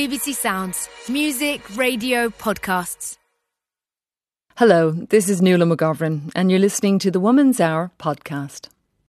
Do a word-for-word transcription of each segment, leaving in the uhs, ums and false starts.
B B C Sounds. Music, radio, podcasts. Hello, this is Nuala McGovern and you're listening to the Woman's Hour podcast.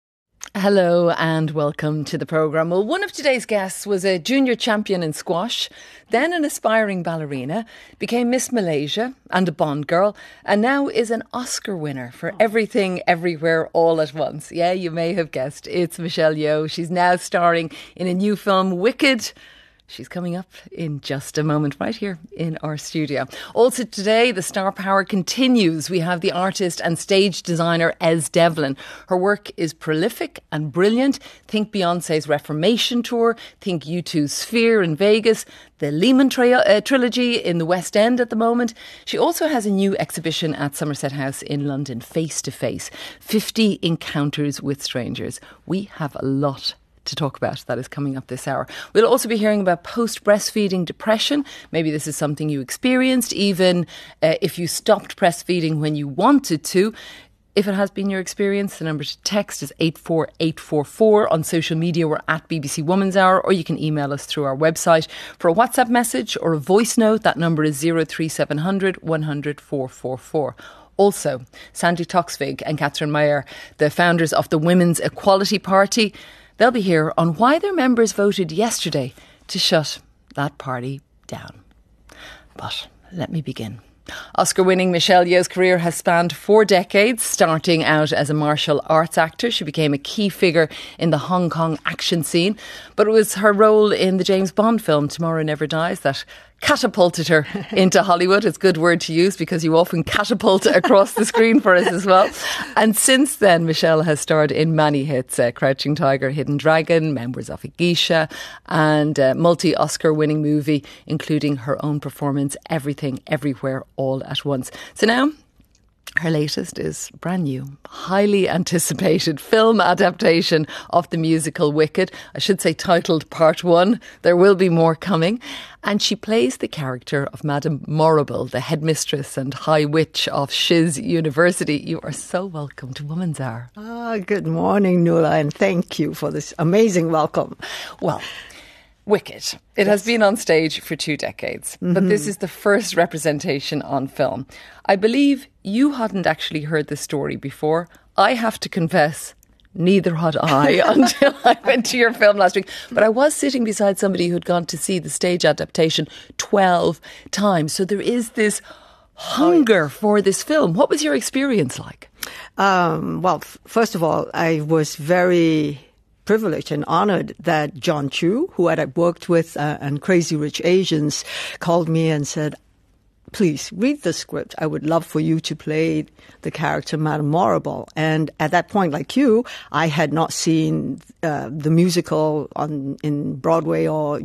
Hello and welcome to the programme. Well, one of today's guests was a junior champion in squash, then an aspiring ballerina, became Miss Malaysia and a Bond girl, and now is an Oscar winner for Everything, Everywhere, All at Once. Yeah, you may have guessed, it's Michelle Yeoh. She's now starring in a new film, Wicked. She's coming up in just a moment right here in our studio. Also today, the star power continues. We have the artist and stage designer Ez Devlin. Her work is prolific and brilliant. Think Beyonce's Reformation Tour. Think U two's Sphere in Vegas. The Lehman tri- uh, Trilogy in the West End at the moment. She also has a new exhibition at Somerset House in London, Face to Face. fifty Encounters with Strangers. We have a lot to talk about that is coming up this hour. We'll also be hearing about post-breastfeeding depression. Maybe this is something you experienced, even uh, if you stopped breastfeeding when you wanted to. If it has been your experience, the number to text is eight four eight four four. On social media, we're at B B C Woman's Hour, or you can email us through our website. For a WhatsApp message or a voice note, that number is zero three seven zero zero one zero zero four four four. Also, Sandy Toksvig and Catherine Meyer, the founders of the Women's Equality Party, they'll be here on why their members voted yesterday to shut that party down. But let me begin. Oscar-winning Michelle Yeoh's career has spanned four decades, starting out as a martial arts actor. She became a key figure in the Hong Kong action scene. But it was her role in the James Bond film Tomorrow Never Dies that catapulted her into Hollywood. It's a good word to use because you often catapult across the screen for us as well. And since then, Michelle has starred in many hits, uh, Crouching Tiger, Hidden Dragon, Members of a Geisha, and a multi-Oscar winning movie, including her own performance, Everything, Everywhere, All at Once. So now, her latest is brand new, highly anticipated film adaptation of the musical Wicked. I should say titled Part One. There will be more coming. And she plays the character of Madame Morrible, the headmistress and high witch of Shiz University. You are so welcome to Woman's Hour. Ah, good morning, Nuala, and thank you for this amazing welcome. Well, Wicked. It yes. has been on stage for two decades, mm-hmm. but this is the first representation on film. I believe you hadn't actually heard the story before. I have to confess, neither had I until I went to your film last week. But I was sitting beside somebody who'd gone to see the stage adaptation twelve times. So there is this hunger oh, yeah. for this film. What was your experience like? Um, well, f- first of all, I was very privileged and honored that John Chu, who I had worked with uh, on Crazy Rich Asians, called me and said, please read the script. I would love for you to play the character Madame Morrible. And at that point, like you, I had not seen uh, the musical on in Broadway or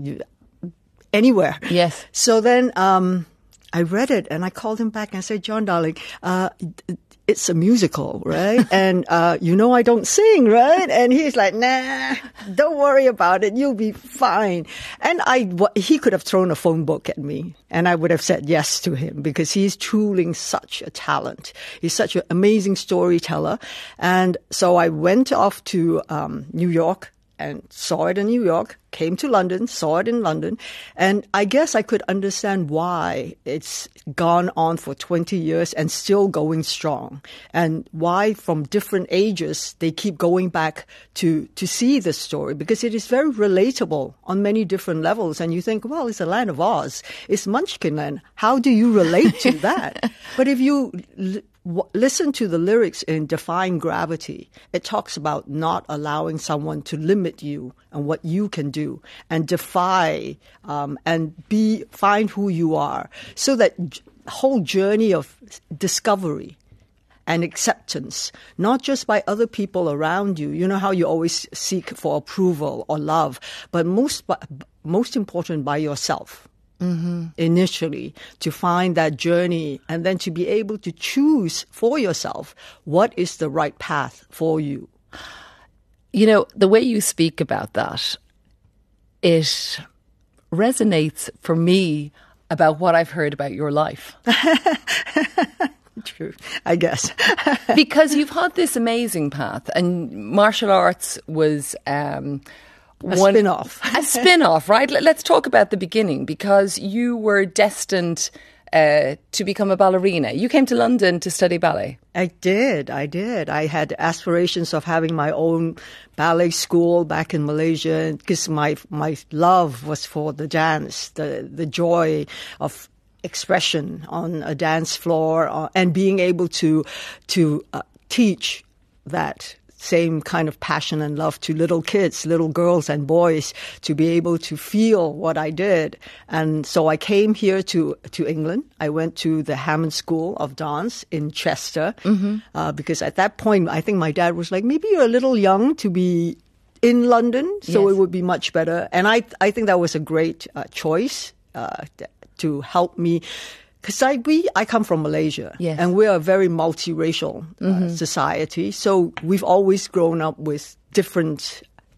anywhere. Yes. So then um, I read it and I called him back and I said, John, darling, uh, it's a musical, right? And, uh, you know, I don't sing, right? And he's like, nah, don't worry about it. You'll be fine. And I, he could have thrown a phone book at me and I would have said yes to him because he's truly such a talent. He's such an amazing storyteller. And so I went off to, um, New York and saw it in New York, came to London, saw it in London. And I guess I could understand why it's gone on for twenty years and still going strong. And why from different ages they keep going back to, to see this story. Because it is very relatable on many different levels. And you think, well, it's a land of Oz. It's Munchkinland. How do you relate to that? But if you l- listen to the lyrics in Defying Gravity, it talks about not allowing someone to limit you and what you can do and defy um, and be find who you are. So that j- whole journey of discovery and acceptance, not just by other people around you. You know how you always seek for approval or love, but most, most important by yourself. Mm-hmm. Initially, to find that journey and then to be able to choose for yourself what is the right path for you. You know, the way you speak about that, it resonates for me about what I've heard about your life. True, I guess. Because you've had this amazing path and martial arts was... Um, A spin-off. a spin-off, right? Let's talk about the beginning, because you were destined uh, to become a ballerina. You came to London to study ballet. I did. I did. I had aspirations of having my own ballet school back in Malaysia, because my my love was for the dance, the the joy of expression on a dance floor, uh, and being able to to uh, teach that same kind of passion and love to little kids, little girls and boys, to be able to feel what I did. And so I came here to, to England. I went to the Hammond School of Dance in Chester, mm-hmm. uh, because at that point, I think my dad was like, maybe you're a little young to be in London, so yes. It would be much better. And I, I think that was a great uh, choice uh, to help me. Because I, we, I come from Malaysia, yes. and we're a very multiracial uh, mm-hmm. society. So we've always grown up with different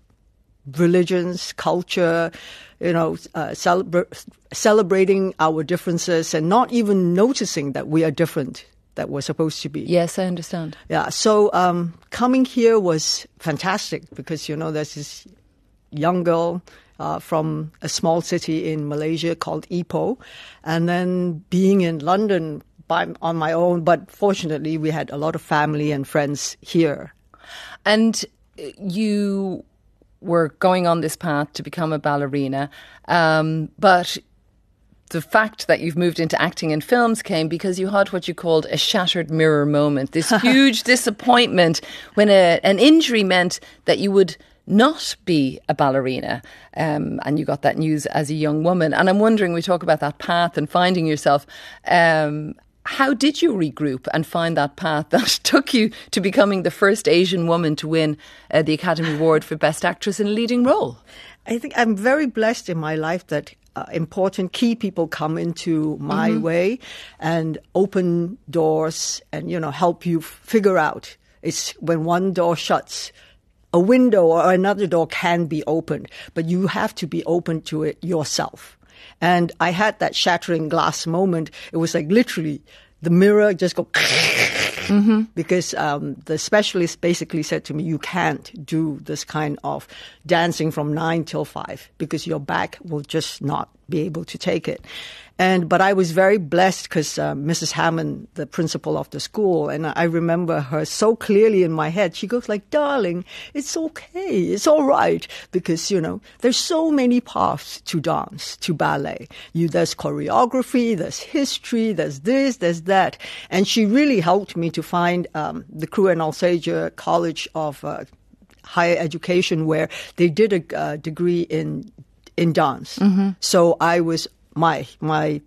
religions, culture, you know, uh, celebra- celebrating our differences and not even noticing that we are different, that we're supposed to be. Yes, I understand. Yeah, so um, coming here was fantastic because, you know, there's this young girl Uh, from a small city in Malaysia called Ipoh, and then being in London by, on my own. But fortunately, we had a lot of family and friends here. And you were going on this path to become a ballerina, um, but the fact that you've moved into acting in films came because you had what you called a shattered mirror moment, this huge disappointment when a, an injury meant that you would not be a ballerina, um, and you got that news as a young woman. And I'm wondering, we talk about that path and finding yourself, um, how did you regroup and find that path that took you to becoming the first Asian woman to win uh, the Academy Award for Best Actress in a Leading Role? I think I'm very blessed in my life that uh, important key people come into my mm-hmm. way and open doors and, you know, help you figure out. It's when one door shuts, a window or another door can be opened, but you have to be open to it yourself. And I had that shattering glass moment. It was like literally the mirror just go mm-hmm. because um, the specialist basically said to me, you can't do this kind of dancing from nine till five because your back will just not be able to take it. And but I was very blessed because uh, Missus Hammond, the principal of the school, and I remember her so clearly in my head. She goes like, darling, it's okay. It's all right. Because, you know, there's so many paths to dance, to ballet. You, there's choreography, there's history, there's this, there's that. And she really helped me to find um, the Crewe and Alsager College of uh, Higher Education, where they did a uh, degree in in dance. Mm-hmm. So I was my my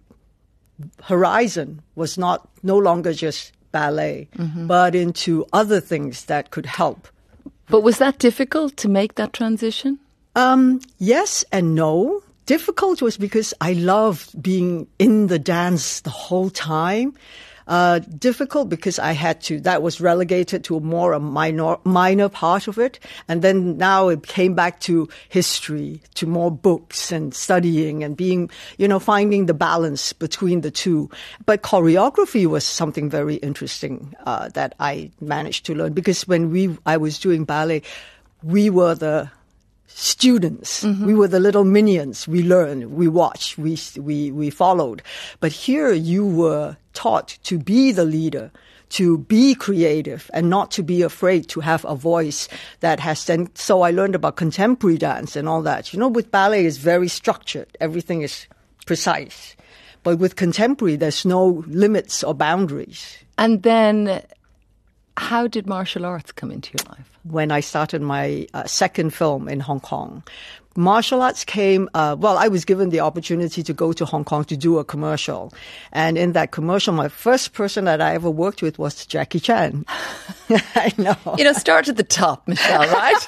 horizon was not no longer just ballet, mm-hmm. but into other things that could help. But was that difficult to make that transition? Um, yes and no. Difficult was because I loved being in the dance the whole time. Uh, difficult because I had to, that was relegated to a more a minor, minor part of it. And then now it came back to history, to more books and studying and being, you know, finding the balance between the two. But choreography was something very interesting, uh, that I managed to learn because when we, I was doing ballet, we were the students. Mm-hmm. We were the little minions. We learned, we watched, we, we, we followed. But here you were taught to be the leader, to be creative and not to be afraid to have a voice that has then. So I learned about contemporary dance and all that. You know, with ballet it's very structured. Everything is precise. But with contemporary, there's no limits or boundaries. And then how did martial arts come into your life? When I started my uh, second film in Hong Kong. Martial arts came, uh, well, I was given the opportunity to go to Hong Kong to do a commercial. And in that commercial, my first person that I ever worked with was Jackie Chan. I know. You know, start at the top, Michelle, right?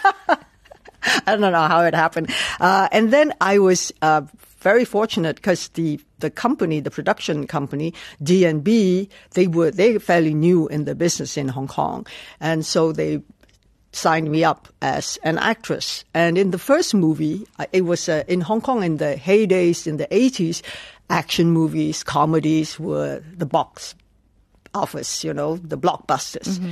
I don't know how it happened. Uh, and then I was uh, very fortunate because the the company, the production company, D and B, they were they fairly new in the business in Hong Kong. And so they signed me up as an actress. And in the first movie, it was uh, in Hong Kong in the heydays in the eighties, action movies, comedies were the box office, you know, the blockbusters. Mm-hmm.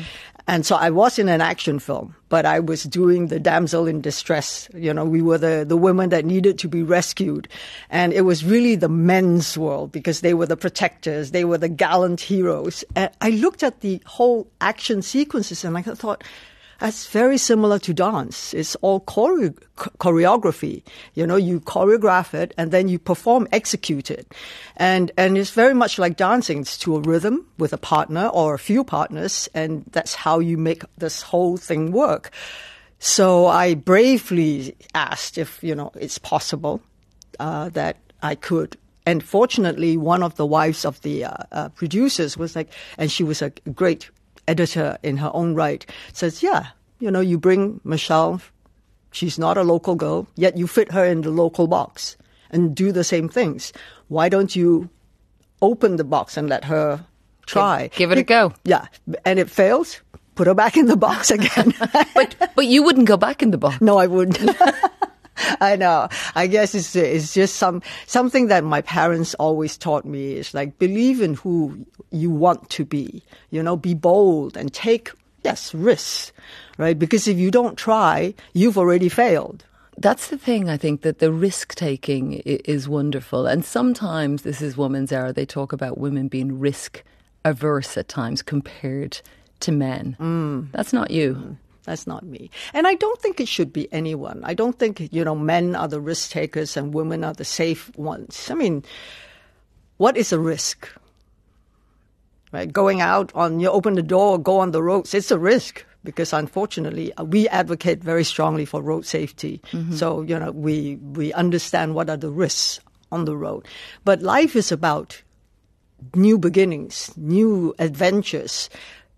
And so I was in an action film, but I was doing the damsel in distress. You know, we were the, the women that needed to be rescued. And it was really the men's world because they were the protectors. They were the gallant heroes. And I looked at the whole action sequences and I thought, that's very similar to dance. It's all chore- choreography. You know, you choreograph it and then you perform, execute it. And, and it's very much like dancing. It's to a rhythm with a partner or a few partners. And that's how you make this whole thing work. So I bravely asked if, you know, it's possible, uh, that I could. And fortunately, one of the wives of the uh, uh, producers was like, and she was a great editor in her own right, says, yeah, you know, you bring Michelle, she's not a local girl, yet you fit her in the local box and do the same things. Why don't you open the box and let her try? Give, give it a go. Yeah. And it fails, put her back in the box again. but but you wouldn't go back in the box. No, I wouldn't. I know. I guess it's it's just some something that my parents always taught me is like believe in who you want to be. You know, be bold and take yes risks, right? Because if you don't try, you've already failed. That's the thing. I think that the risk taking is wonderful, and sometimes this is Woman's Hour. They talk about women being risk averse at times compared to men. Mm. That's not you. Mm. That's not me. And I don't think it should be anyone. I don't think, you know, men are the risk takers and women are the safe ones. I mean, what is a risk? Right? Going out on, you open the door, go on the roads, it's a risk because unfortunately we advocate very strongly for road safety. Mm-hmm. So, you know, we, we understand what are the risks on the road. But life is about new beginnings, new adventures.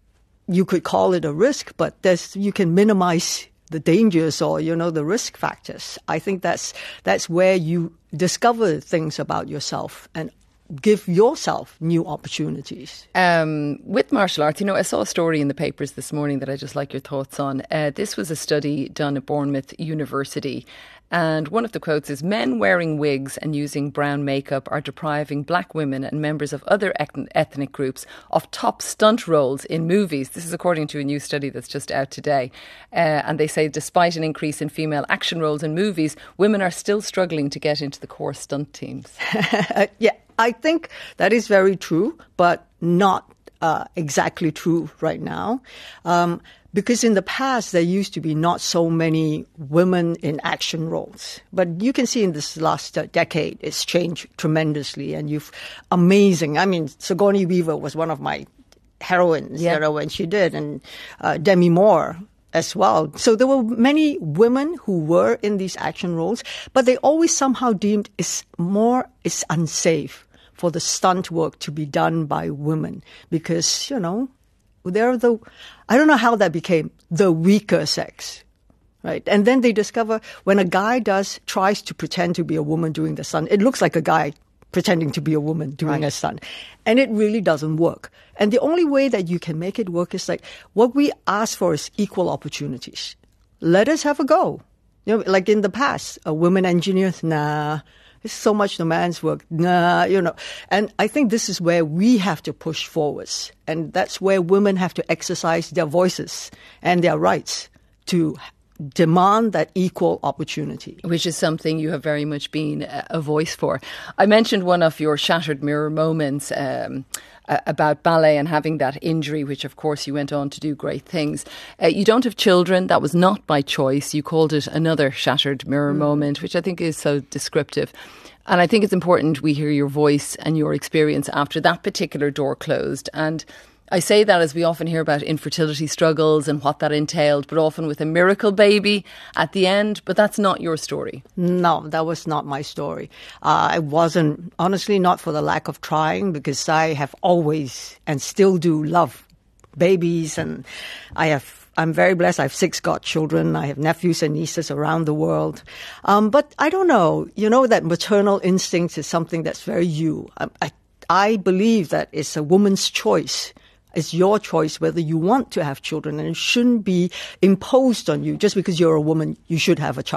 You could call it a risk, but there's, you can minimize the dangers or, you know, the risk factors. I think that's that's where you discover things about yourself and give yourself new opportunities. Um, with martial arts, you know, I saw a story in the papers this morning that I just like your thoughts on. Uh, this was a study done at Bournemouth University. And one of the quotes is, men wearing wigs and using brown makeup are depriving black women and members of other ethnic groups of top stunt roles in movies. This is according to a new study that's just out today. Uh, and they say despite an increase in female action roles in movies, women are still struggling to get into the core stunt teams. Yeah, I think that is very true, but not uh, exactly true right now. Um, Because in the past, there used to be not so many women in action roles. But you can see in this last uh, decade, it's changed tremendously. And you've amazing. I mean, Sigourney Weaver was one of my heroines, yeah. you know, when she did. And uh, Demi Moore as well. So there were many women who were in these action roles, but they always somehow deemed it's more, it's unsafe for the stunt work to be done by women because, you know, they're the, I don't know how that became the weaker sex, right? And then they discover when a guy does, tries to pretend to be a woman doing the stunt, it looks like a guy pretending to be a woman doing right. a stunt. And it really doesn't work. And the only way that you can make it work is like, what we ask for is equal opportunities. Let us have a go. You know, like in the past, a woman engineer, nah, it's so much the man's work. Nah, you know. And I think this is where we have to push forwards. And that's where women have to exercise their voices and their rights to demand that equal opportunity. Which is something you have very much been a voice for. I mentioned one of your shattered mirror moments um, about ballet and having that injury, which of course you went on to do great things. Uh, you don't have children. That was not by choice. You called it another shattered mirror mm. moment, which I think is so descriptive. And I think it's important we hear your voice and your experience after that particular door closed. And I say that as we often hear about infertility struggles and what that entailed, but often with a miracle baby at the end. But that's not your story. No, that was not my story. Uh, I wasn't, honestly, not for the lack of trying, because I have always and still do love babies. And I have, I'm very blessed. I have six godchildren. I have nephews and nieces around the world. Um, but I don't know, you know, that maternal instinct is something that's very you. I, I, I believe that it's a woman's choice. It's your choice whether you want to have children, and it shouldn't be imposed on you. Just because you're a woman, you should have a child.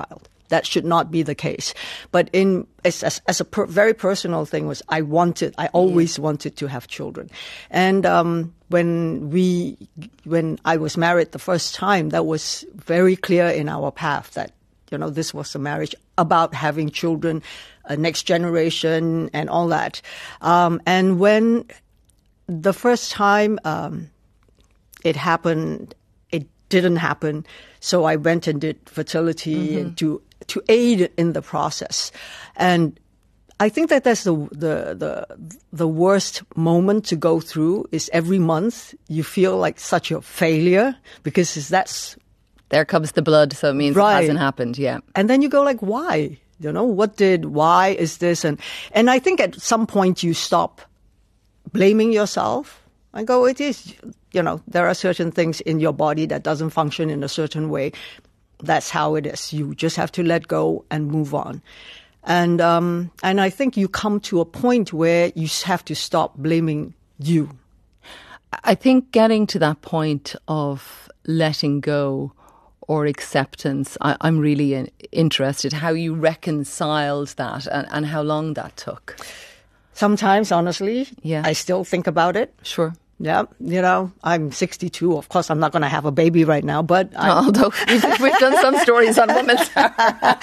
that should not be the case. But in as, as, as a per, very personal thing was I wanted, I always yeah. wanted to have children. And um, when we, when I was married the first time, that was very clear in our path that, you know, this was a marriage about having children, a next generation and all that. Um, and when the first time um, it happened, it didn't happen. So I went and did fertility mm-hmm. to to aid in the process. And I think that that's the, the the the worst moment to go through is every month you feel like such a failure because that's... There comes the blood, so it means right. it hasn't happened, yeah. And then you go like, why? You know, what did, why is this? And and I think at some point you stop blaming yourself and go, it is, you know, there are certain things in your body that doesn't function in a certain way. That's how it is. You just have to let go and move on. And um, and I think you come to a point where you have to stop blaming you. I think getting to that point of letting go or acceptance, I, I'm really in, interested how you reconciled that and, and how long that took. Sometimes, honestly, yeah. I still think about it. Sure. Yeah, you know, I'm sixty-two. Of course, I'm not going to have a baby right now, but... I'm although we've, we've done some stories on Women's Hour.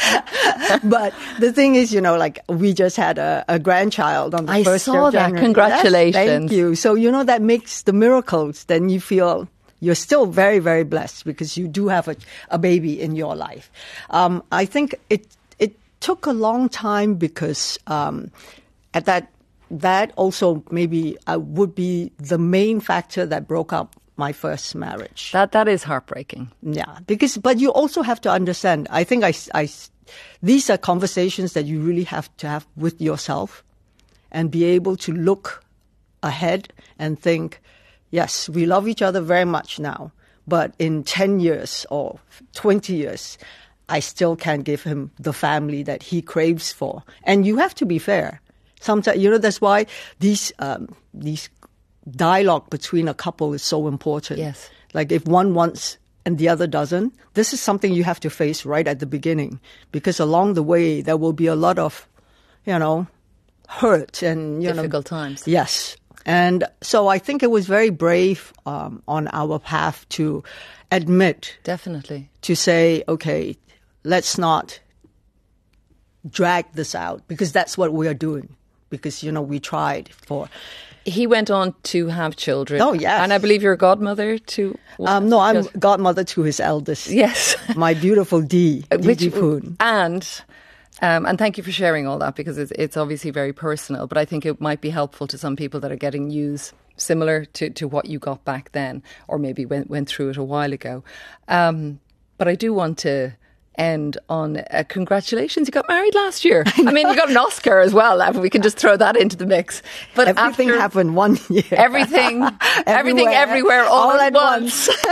But the thing is, you know, like we just had a, a grandchild on the I first saw of that. January. Congratulations. Yes, thank you. So, you know, that makes the miracles. Then you feel you're still very, very blessed because you do have a, a baby in your life. Um, I think it, it took a long time because um, at that... That also maybe uh, would be the main factor that broke up my first marriage. That that is heartbreaking. Yeah, because but you also have to understand. I think I, I these are conversations that you really have to have with yourself, and be able to look ahead and think, yes, we love each other very much now, but in ten years or twenty years, I still can't give him the family that he craves for. And you have to be fair. Sometimes, you know, that's why these um, these dialogue between a couple is so important. Yes. Like if one wants and the other doesn't, this is something you have to face right at the beginning. Because along the way, there will be a lot of, you know, hurt and, you difficult know, times. Yes. And so I think it was very brave um, on our path to admit. Definitely. To say, okay, let's not drag this out because that's what we are doing. Because, you know, we tried for... He went on to have children. Oh, yes. And I believe you're a godmother to... Um, no, I'm godmother to his eldest. Yes. My beautiful Dee, Dee Dee Poon. And, um, and thank you for sharing all that because it's, it's obviously very personal, but I think it might be helpful to some people that are getting news similar to, to what you got back then, or maybe went, went through it a while ago. Um, but I do want to... end on uh, congratulations, you got married last year. I, I mean, you got an Oscar as well. We can just throw that into the mix. But everything after, happened one year. Everything, everything, everywhere, all, all at, at once. once.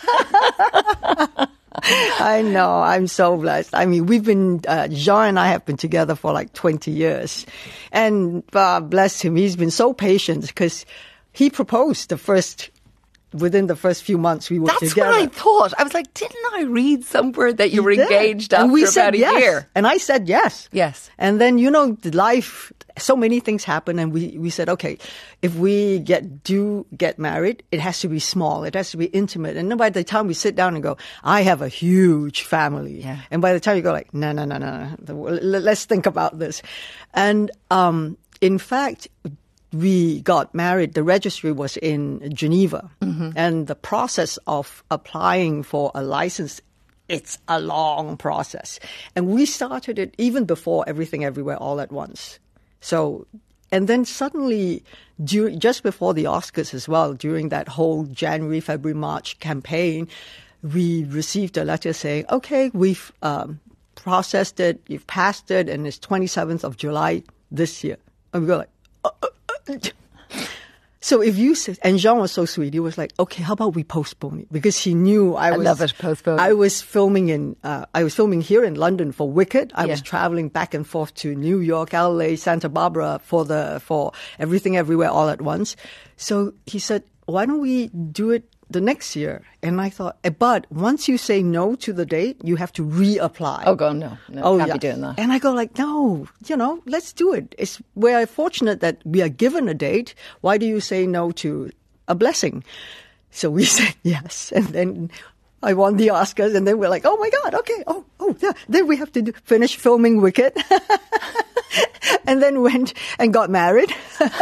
I know. I'm so blessed. I mean, we've been, uh, Jean and I have been together for like twenty years. And uh, bless him, he's been so patient because he proposed the first Within the first few months we were That's together. That's what I thought. I was like, didn't I read somewhere that you, you were did. engaged after and we about said a yes. year? And I said yes. Yes. And then, you know, the life, so many things happen and we, we said, okay, if we get do get married, it has to be small. It has to be intimate. And then by the time we sit down and go, I have a huge family. Yeah. And by the time you go like, no, no, no, no, let's think about this. And um, in fact... we got married, the registry was in Geneva. Mm-hmm. And the process of applying for a license, it's a long process. And we started it even before Everything Everywhere All at Once. So, and then suddenly, during, just before the Oscars as well, during that whole January, February, March campaign, we received a letter saying, okay, we've um, processed it, you've passed it, and it's twenty-seventh of July this year. And we go like, uh, uh, so if you said, and Jean was so sweet, he was like, okay, how about we postpone it? Because he knew I was, I love it, postpone. I was filming in, uh, I was filming here in London for Wicked. I yeah. was traveling back and forth to New York, L A, Santa Barbara for the, for Everything Everywhere All at Once. So he said, why don't we do it the next year. And I thought, eh, but once you say no to the date, you have to reapply. Oh, God, no. No, oh, can't yeah. be doing that. And I go like, no, you know, let's do it. It's, we're fortunate that we are given a date. Why do you say no to a blessing? So we said yes. And then I won the Oscars. And then we're like, oh, my God, okay. Oh, oh, yeah. Then we have to do, finish filming Wicked. And then went and got married.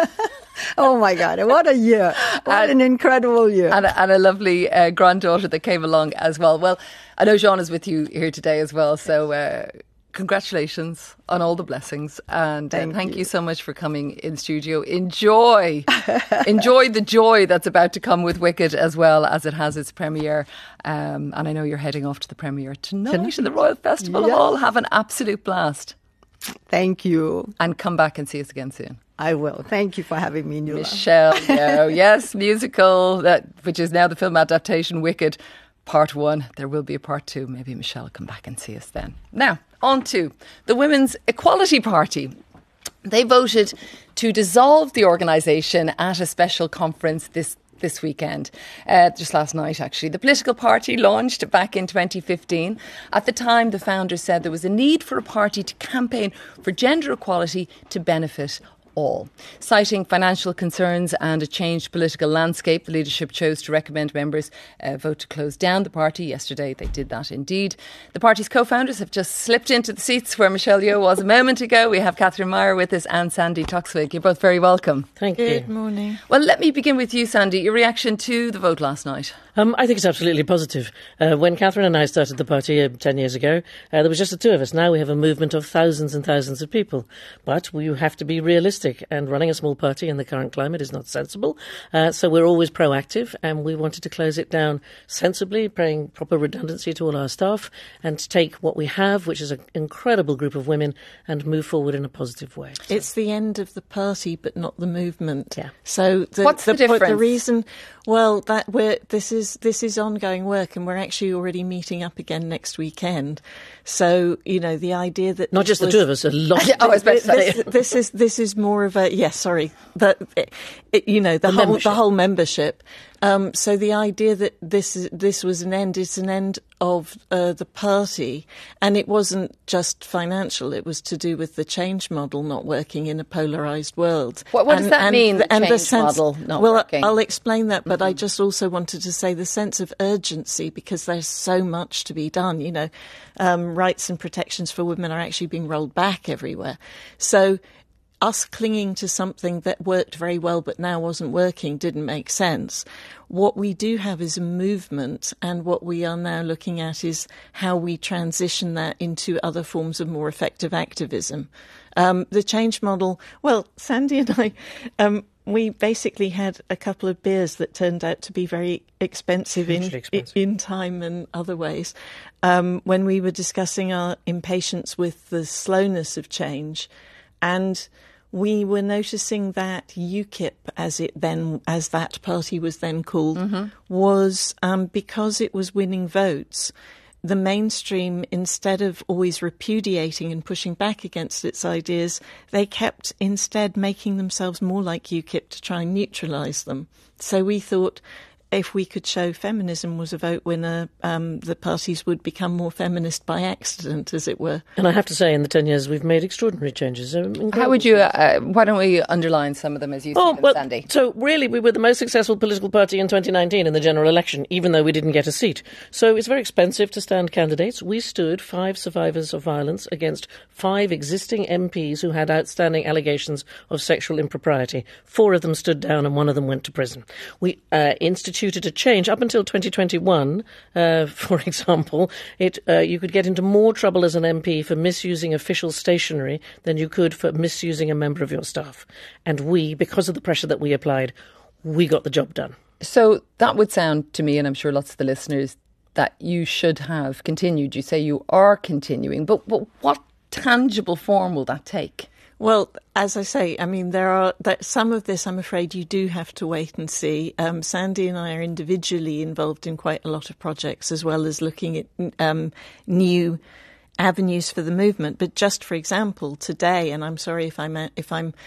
Oh, my God. What a year. What and, an incredible year. And a, and a lovely uh, granddaughter that came along as well. Well, I know Jean is with you here today as well. So uh, congratulations on all the blessings. And thank, uh, thank you. you so much for coming in studio. Enjoy. Enjoy the joy that's about to come with Wicked as well as it has its premiere. Um, and I know you're heading off to the premiere tonight, tonight. in the Royal Festival yes. Hall. Have an absolute blast. Thank you. And come back and see us again soon. I will. Thank you for having me, Nuala. Michelle Yeoh, yes, musical, that which is now the film adaptation, Wicked, part one. There will be a part two. Maybe Michelle will come back and see us then. Now, on to the Women's Equality Party. They voted to dissolve the organisation at a special conference this this weekend, uh, just last night actually. The political party launched back in twenty fifteen. At the time, the founders said there was a need for a party to campaign for gender equality to benefit all. Citing financial concerns and a changed political landscape, the leadership chose to recommend members uh, vote to close down the party. Yesterday they did that indeed. The party's co-founders have just slipped into the seats where Michelle Yeoh was a moment ago. We have Catherine Meyer with us and Sandy Toksvig. You're both very welcome. Thank you. Good morning. Well, let me begin with you, Sandy. Your reaction to the vote last night? Um, I think it's absolutely positive. Uh, when Catherine and I started the party uh, ten years ago, uh, there was just the two of us. Now we have a movement of thousands and thousands of people. But we have to be realistic, and running a small party in the current climate is not sensible. Uh, so we're always proactive, and we wanted to close it down sensibly, paying proper redundancy to all our staff, and to take what we have, which is an incredible group of women, and move forward in a positive way. So. It's the end of the party, but not the movement. Yeah. So the, what's the, the difference? The reason, well, that we're this is this is ongoing work, and we're actually already meeting up again next weekend. So you know, the idea that not just was, the two of us, a lot. oh, I was about to say. This, this is this is more of a yes. Yeah, sorry, but it, it, you know the, the whole membership. the whole membership. Um, so the idea that this is, this was an end, it's an end of uh, the party, and it wasn't just financial. It was to do with the change model not working in a polarised world. What, what and, does that and, mean? The and change the sense, model not well, working. I'll explain that, but mm-hmm. I just also wanted to say the sense of urgency, because there's so much to be done. You know, um, rights and protections for women are actually being rolled back everywhere. So. Us clinging to something that worked very well but now wasn't working didn't make sense. What we do have is a movement, and what we are now looking at is how we transition that into other forms of more effective activism. Um, the change model, well, Sandy and I, um, we basically had a couple of beers that turned out to be very expensive, in, expensive. in time and other ways. Um, when we were discussing our impatience with the slowness of change, and we were noticing that UKIP, as it then, as that party was then called, mm-hmm. was um, because it was winning votes. The mainstream, instead of always repudiating and pushing back against its ideas, they kept instead making themselves more like UKIP to try and neutralise them. So we thought, if we could show feminism was a vote winner, um, the parties would become more feminist by accident, as it were. And I have to say, in the ten years, we've made extraordinary changes. How would you, uh, why don't we underline some of them as you see oh, them, well, Sandy? So really, we were the most successful political party in twenty nineteen in the general election, even though we didn't get a seat. So it's very expensive to stand candidates. We stood five survivors of violence against five existing M Ps who had outstanding allegations of sexual impropriety. Four of them stood down and one of them went to prison. We uh, instituted a change. Up until twenty twenty-one, uh, for example, it uh, you could get into more trouble as an M P for misusing official stationery than you could for misusing a member of your staff. And we, because of the pressure that we applied, we got the job done. So that would sound to me, and I'm sure lots of the listeners, that you should have continued. You say you are continuing, but, but what tangible form will that take? Well, as I say, I mean, there are that some of this, I'm afraid, you do have to wait and see. Um, Sandy and I are individually involved in quite a lot of projects, as well as looking at um, new avenues for the movement. But just for example, today, and I'm sorry if I'm if I'm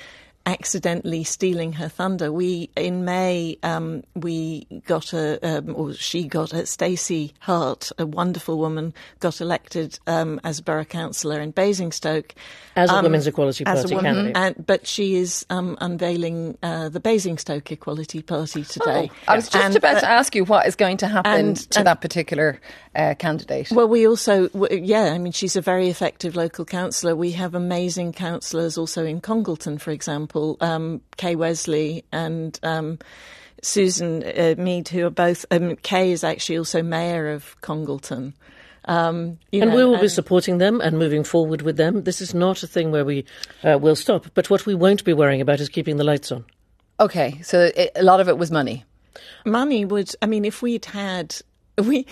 accidentally stealing her thunder. We in May um, we got a um, or she got a Stacey Hart, a wonderful woman, got elected um, as borough councillor in Basingstoke as a um, Women's Equality as Party a woman, candidate. and, but she is um, unveiling uh, the Basingstoke Equality Party today. Oh, I was just And, about uh, to ask you what is going to happen and- to and- that particular uh, candidate. Well, we also, w- yeah, I mean, she's a very effective local councillor. We have amazing councillors also in Congleton, for example, um, Kay Wesley and um, Susan uh, Mead, who are both, um, Kay is actually also mayor of Congleton. Um, you and know, we will be and- supporting them and moving forward with them. This is not a thing where we uh, will stop. But what we won't be worrying about is keeping the lights on. Okay, so it, a lot of it was money. Money would, I mean, if we'd had, we,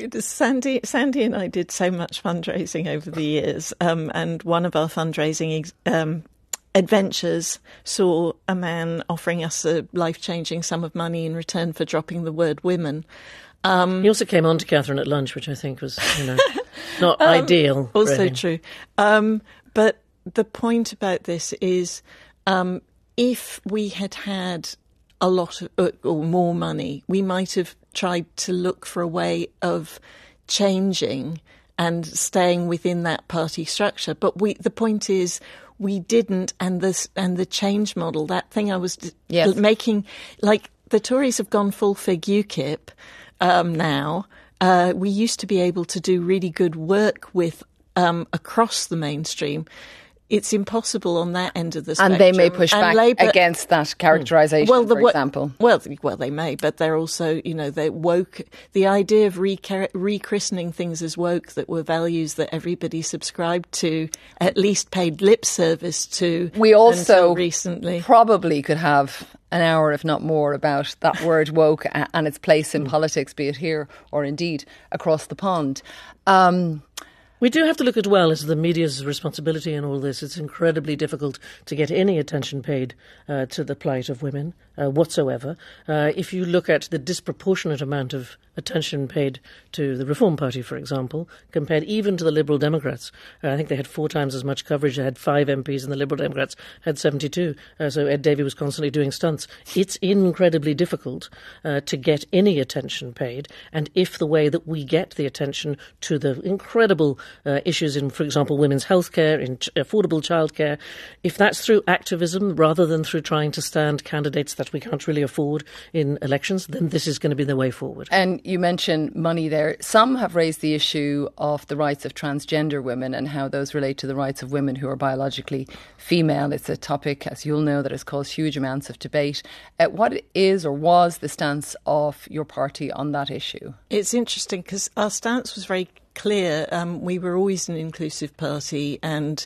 Sandy, Sandy and I did so much fundraising over the years, um, and one of our fundraising ex- um, adventures saw a man offering us a life-changing sum of money in return for dropping the word women. Um, He also came on to Catherine at lunch, which I think was, you know, not ideal. Also really. true. Um, but the point about this is um, if we had had a lot of, uh, or more money, we might have tried to look for a way of changing and staying within that party structure. But we, the point is, we didn't, and this and the change model, that thing I was d- Yes. making, like the Tories have gone full fig UKIP um, now. Uh, we used to be able to do really good work with um, across the mainstream. It's impossible on that end of the spectrum. And they may push And back Labour- against that characterisation, well, the, for wo- example. Well, well, they may, but they're also, you know, they woke. The idea of re- rechristening things as woke that were values that everybody subscribed to, at least paid lip service to. We also until recently probably could have an hour, if not more, about that word woke a- and its place in politics, be it here or indeed across the pond. Um, We do have to look at, well, as the media's responsibility in all this. It's incredibly difficult to get any attention paid uh, to the plight of women uh, whatsoever. Uh, if you look at the disproportionate amount of attention paid to the Reform Party, for example, compared even to the Liberal Democrats, uh, I think they had four times as much coverage. They had five M Ps and the Liberal Democrats had seventy-two. Uh, so Ed Davey was constantly doing stunts. It's incredibly difficult uh, to get any attention paid. And if the way that we get the attention to the incredible Uh, issues in, for example, women's healthcare, in ch- affordable childcare, if that's through activism rather than through trying to stand candidates that we can't really afford in elections, then this is going to be the way forward. And you mentioned money there. Some have raised the issue of the rights of transgender women and how those relate to the rights of women who are biologically female. It's a topic, as you'll know, that has caused huge amounts of debate. Uh, what is or was the stance of your party on that issue? it's interesting because our stance was very clear. Um, we were always an inclusive party, and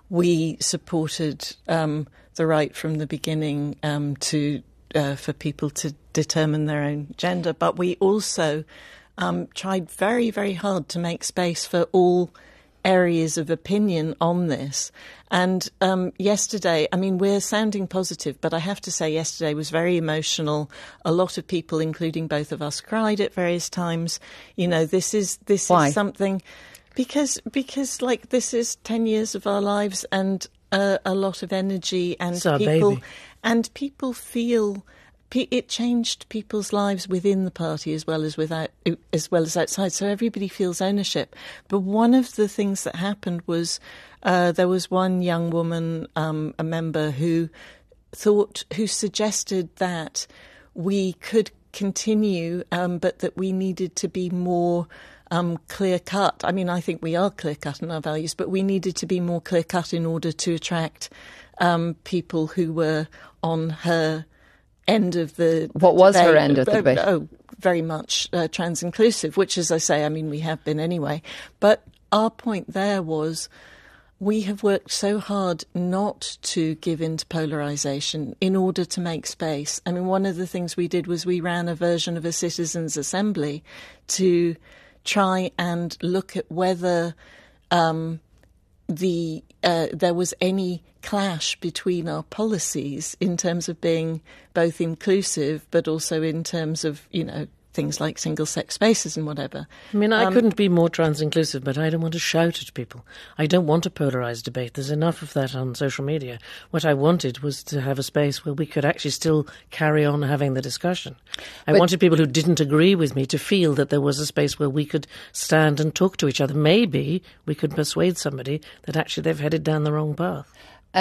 we supported um, the right from the beginning um, to uh, for people to determine their own gender. But we also um, tried very, very hard to make space for all areas of opinion on this. And um, yesterday, I mean, we're sounding positive, but I have to say yesterday was very emotional. A lot of people, including both of us, cried at various times. You know, this is this Why? is something because because like this is ten years of our lives and uh, a lot of energy, and It's our people baby. and people feel. It changed people's lives within the party as well as without, as well as outside. So everybody feels ownership. But one of the things that happened was uh, there was one young woman, um, a member, who thought, who suggested that we could continue, um, but that we needed to be more um, clear cut. I mean, I think we are clear cut in our values, but we needed to be more clear cut in order to attract um, people who were on her end of the What was her debate. end of the Oh, debate? Oh, very much uh, trans-inclusive, which, as I say, I mean, we have been anyway. But our point there was we have worked so hard not to give in to polarisation in order to make space. I mean, one of the things we did was we ran a version of a citizens' assembly to try and look at whether um, the uh, there was any clash between our policies in terms of being both inclusive but also in terms of, you know, things like single-sex spaces and whatever. I mean, I Um, couldn't be more trans-inclusive, but I don't want to shout at people. I don't want a polarised debate. There's enough of that on social media. What I wanted was to have a space where we could actually still carry on having the discussion. I But- wanted people who didn't agree with me to feel that there was a space where we could stand and talk to each other. Maybe we could persuade somebody that actually they've headed down the wrong path.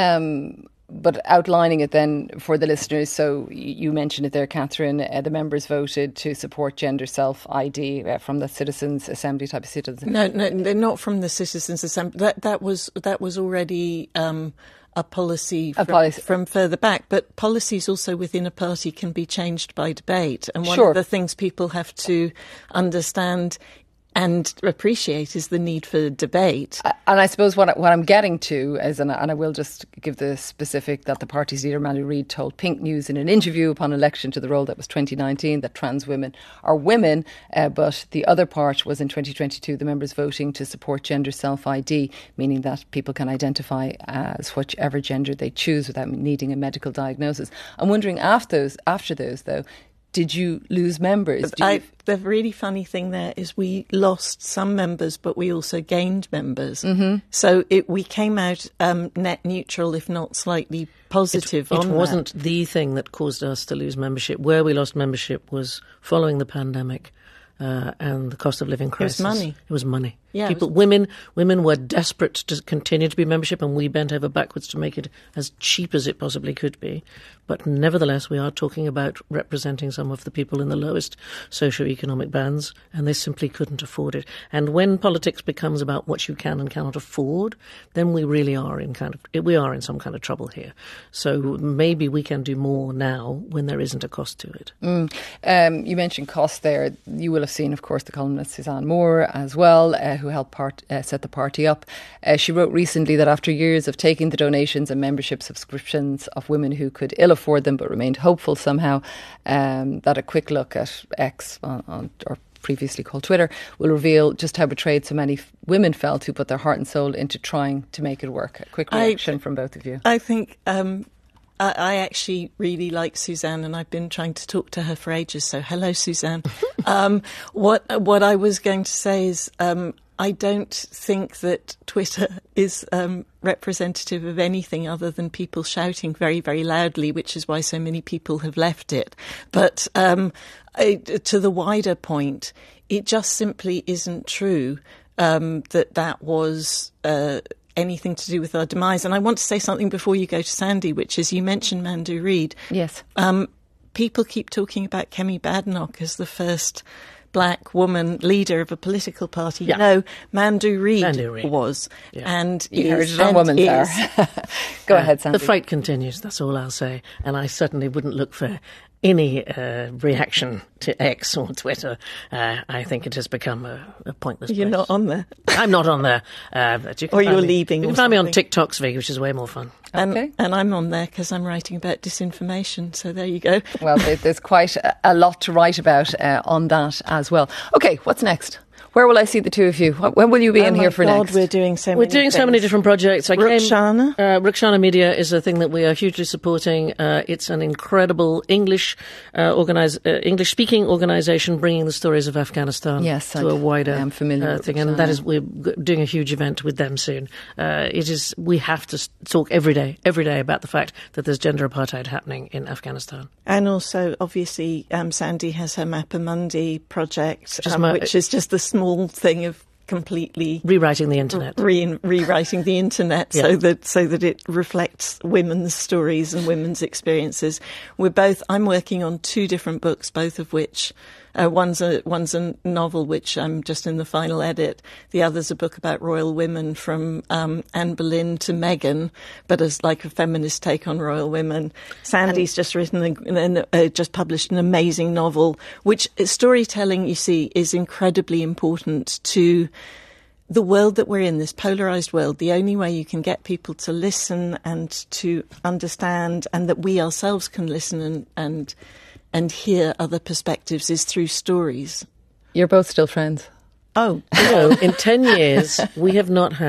Um, but outlining it then for the listeners, so y- you mentioned it there, Catherine, uh, the members voted to support gender self-I D uh, from the Citizens' Assembly type of citizen. No, no, they're not from the Citizens' Assembly. That that was that was already um, a policy A from, policy. from further back. But policies also within a party can be changed by debate. And one Sure. of the things people have to understand and appreciate is the need for debate. And I suppose what, I, what I'm getting to is, and I, and I will just give the specific, that the party's leader, Mandy Reid, told Pink News in an interview upon election to the role that was twenty nineteen that trans women are women, uh, but the other part was in twenty twenty-two, the members voting to support gender self-I D, meaning that people can identify as whichever gender they choose without needing a medical diagnosis. I'm wondering, after those, after those though, did you lose members? Do you- I, the really funny thing there is we lost some members, but we also gained members. Mm-hmm. So it, we came out um, net neutral, if not slightly positive It, on it that. wasn't the thing that caused us to lose membership. Where we lost membership was following the pandemic uh, and the cost of living crisis. money. It was money. Yeah, it People, was- women, women were desperate to continue to be membership, and we bent over backwards to make it as cheap as it possibly could be. But nevertheless, we are talking about representing some of the people in the lowest socioeconomic bands, and they simply couldn't afford it. And when politics becomes about what you can and cannot afford, then we really are in kind of we are in some kind of trouble here. So maybe we can do more now when there isn't a cost to it. Mm. Um, you mentioned costs there. You will have seen, of course, the columnist Suzanne Moore as well, uh, who helped part, uh, set the party up. Uh, she wrote recently that after years of taking the donations and membership subscriptions of women who could ill afford them but remained hopeful somehow, um, that a quick look at X on, on, or previously called Twitter will reveal just how betrayed so many f- women felt who put their heart and soul into trying to make it work. A quick reaction I, from both of you. I think um, I, I actually really like Suzanne, and I've been trying to talk to her for ages. So hello, Suzanne. um, what what I was going to say is um, I don't think that Twitter is um, representative of anything other than people shouting very, very loudly, which is why so many people have left it. But um, I, to the wider point, it just simply isn't true um, that that was uh, anything to do with our demise. And I want to say something before you go to Sandy, which is you mentioned Mandu Reid. Yes. Um, people keep talking about Kemi Badenoch as the first black woman leader of a political party. Yeah. No, Mandu Reid, Mandu Reid. was. Yeah. And You is, heard it on and Women's Hour. is. Go Uh, ahead, Sandy. The fight continues, that's all I'll say. And I certainly wouldn't look for any uh, reaction to X or Twitter. Uh, I think it has become a, a pointless You're place. not on there. I'm not on there. Uh, but you can Or find you're me- leaving You or can find me on something. TikTok, Svig, which is way more fun. And, Okay. and I'm on there because I'm writing about disinformation. So there you go. Well, there- there's quite a- a lot to write about uh, on that as well. Okay, what's next? Where will I see the two of you? Wh- When will you be oh in my here for God, next? We're doing so We're many doing so many things. different projects. I Rukshana? Came, uh, Rukshana Media is a thing that we are hugely supporting. Uh, it's an incredible English uh, organize, uh, English-speaking organisation bringing the stories of Afghanistan Yes, to I- a wider I am familiar uh, with thing. And Rukshana. that is, we're g- doing a huge event with them soon. Uh, it is, we have to s- talk every day, every day about the fact that there's gender apartheid happening in Afghanistan. And also, obviously, um, Sandy has her Mappa Mundi project, Which is um, my- which is just the small thing of completely Rewriting the internet. re- rewriting the internet so Yeah. that so that it reflects women's stories and women's experiences. We're both. I'm working on two different books, both of which. Uh, one's a one's a novel which I'm just in the final edit. The other's a book about royal women from um, Anne Boleyn to Meghan, but as like a feminist take on royal women. Sandy's just written a, an, uh, just published an amazing novel, which storytelling, you see, is incredibly important to the world that we're in, this polarised world. The only way you can get people to listen and to understand, and that we ourselves can listen and and and hear other perspectives, is through stories. You're both still friends. Oh, You know, in ten years, we have not had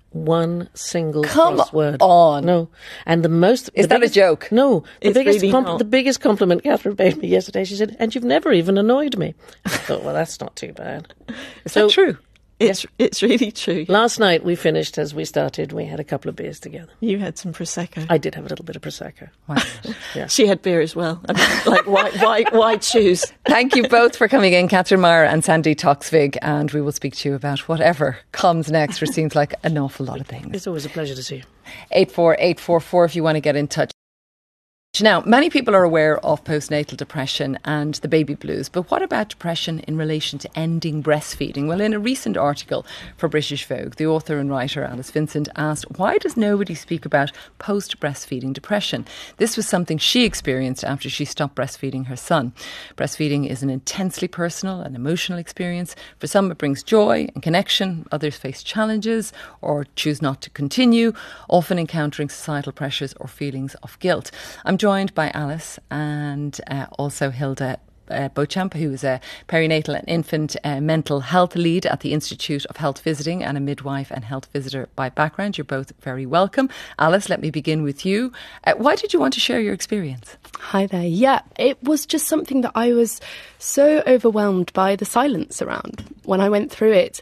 one single Come crossword. on. No. And the most... Is the that biggest, a joke? No. The It's biggest, really com- not. the biggest compliment Catherine paid me yesterday, she said, and you've never even annoyed me. I thought, well, that's not too bad. Is that true? It's it's really true. Last night we finished as we started. We had a couple of beers together. You had some Prosecco. I did have a little bit of Prosecco. Wow. She had beer as well. I mean, like, why, why, why choose? Thank you both for coming in, Catherine Meyer and Sandy Toksvig, and we will speak to you about whatever comes next, which seems like an awful lot of things. It's always a pleasure to see you. eight four eight four four if you want to get in touch. Now, many people are aware of postnatal depression and the baby blues, but what about depression in relation to ending breastfeeding? Well, in a recent article for British Vogue, the author and writer Alice Vincent asked, why does nobody speak about post-breastfeeding depression? This was something she experienced after she stopped breastfeeding her son. Breastfeeding is an intensely personal and emotional experience. For some, it brings joy and connection. Others face challenges or choose not to continue, often encountering societal pressures or feelings of guilt. I'm joined by Alice and uh, also Hilda uh, Beauchamp, who is a perinatal and infant uh, mental health lead at the Institute of Health Visiting and a midwife and health visitor by background. You're both very welcome. Alice, let me begin with you. Uh, why did you want to share your experience? Hi there. Yeah, it was just something that I was so overwhelmed by the silence around when I went through it.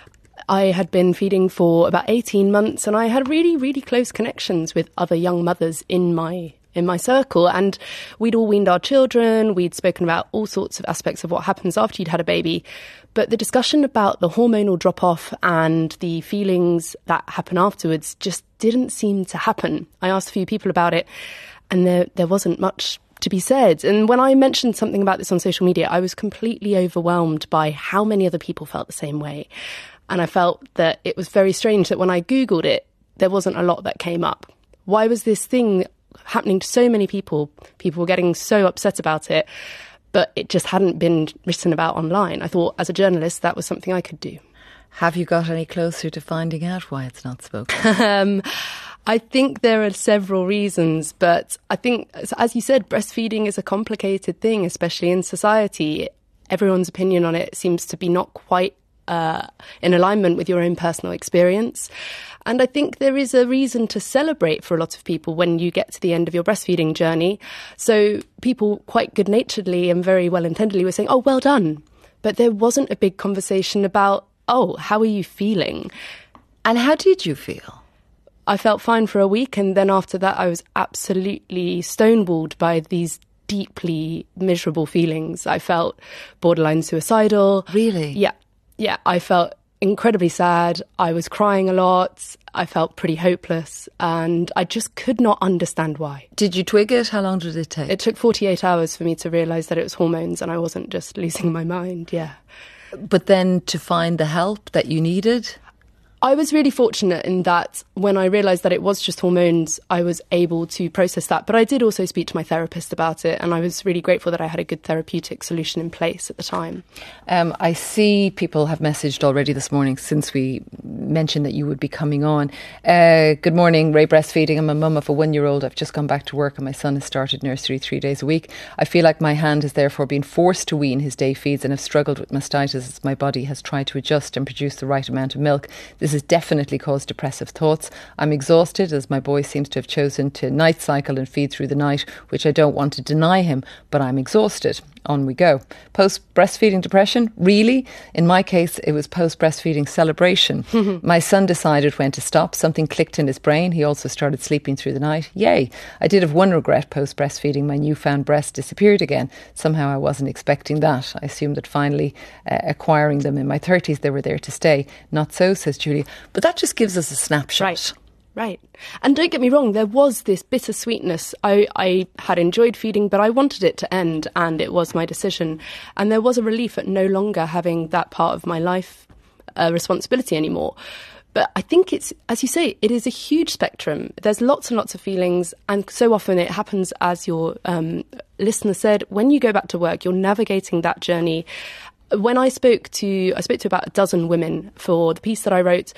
I had been feeding for about eighteen months and I had really, really close connections with other young mothers in my in my circle, and we'd all weaned our children, we'd spoken about all sorts of aspects of what happens after you'd had a baby, but the discussion about the hormonal drop-off and the feelings that happen afterwards just didn't seem to happen. I asked a few people about it, and there there wasn't much to be said. And when I mentioned something about this on social media, I was completely overwhelmed by how many other people felt the same way. And I felt that it was very strange that when I Googled it, there wasn't a lot that came up. Why was this thing happening to so many people? People were getting so upset about it, but it just hadn't been written about online. I thought, as a journalist, that was something I could do. Have you got any closer to finding out why it's not spoken? um, I think there are several reasons, but I think, as you said, breastfeeding is a complicated thing, especially in society. Everyone's opinion on it seems to be not quite uh, in alignment with your own personal experience. And I think there is a reason to celebrate for a lot of people when you get to the end of your breastfeeding journey. So people quite good-naturedly and very well-intendedly were saying, oh, well done. But there wasn't a big conversation about, oh, how are you feeling? And how did you feel? I felt fine for a week, and then after that I was absolutely stonewalled by these deeply miserable feelings. I felt borderline suicidal. Really? Yeah. Yeah, I felt incredibly sad. I was crying a lot. I felt pretty hopeless, and I just could not understand why. Did you twig it? How long did it take? It took forty-eight hours for me to realise that it was hormones and I wasn't just losing my mind, yeah. But then to find the help that you needed? I was really fortunate in that when I realised that it was just hormones, I was able to process that. But I did also speak to my therapist about it, and I was really grateful that I had a good therapeutic solution in place at the time. Um, I see people have messaged already this morning since we mentioned that you would be coming on. Uh, good morning, Ray Breastfeeding. I'm a mum of a one-year-old. I've just gone back to work and my son has started nursery three days a week. I feel like my hand has therefore been forced to wean his day feeds and have struggled with mastitis as my body has tried to adjust and produce the right amount of milk. This has definitely caused depressive thoughts. I'm exhausted as my boy seems to have chosen to night cycle and feed through the night, which I don't want to deny him, but I'm exhausted. On we go. Post-breastfeeding depression? Really? In my case, it was post-breastfeeding celebration. My son decided when to stop. Something clicked in his brain. He also started sleeping through the night. Yay! I did have one regret post-breastfeeding. My newfound breast disappeared again. Somehow I wasn't expecting that. I assumed that finally uh, acquiring them in my thirties, they were there to stay. Not so, says Julia. But that just gives us a snapshot. Right. Right. And don't get me wrong, there was this bittersweetness. I, I had enjoyed feeding, but I wanted it to end, and it was my decision. And there was a relief at no longer having that part of my life uh, responsibility anymore. But I think it's, as you say, it is a huge spectrum. There's lots and lots of feelings, and so often it happens, as your um, listener said, when you go back to work, you're navigating that journey. When I spoke to, I spoke to about a dozen women for the piece that I wrote,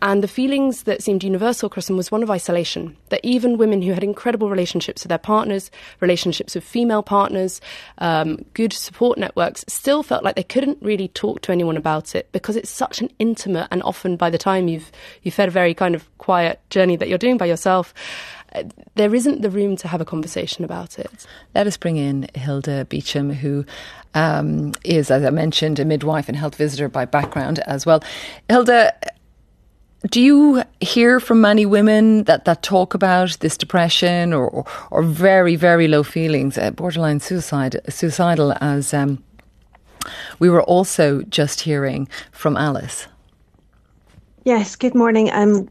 and the feelings that seemed universal across them was one of isolation, that even women who had incredible relationships with their partners, relationships with female partners, um, good support networks, still felt like they couldn't really talk to anyone about it because it's such an intimate, and often by the time you've, you've had a very kind of quiet journey that you're doing by yourself, there isn't the room to have a conversation about it. Let us bring in Hilda Beecham, who um, is, as I mentioned, a midwife and health visitor by background as well. Hilda, do you hear from many women that, that talk about this depression or, or, or very, very low feelings, uh, borderline suicide, suicidal, as um, we were also just hearing from Alice? Yes, good morning. Um,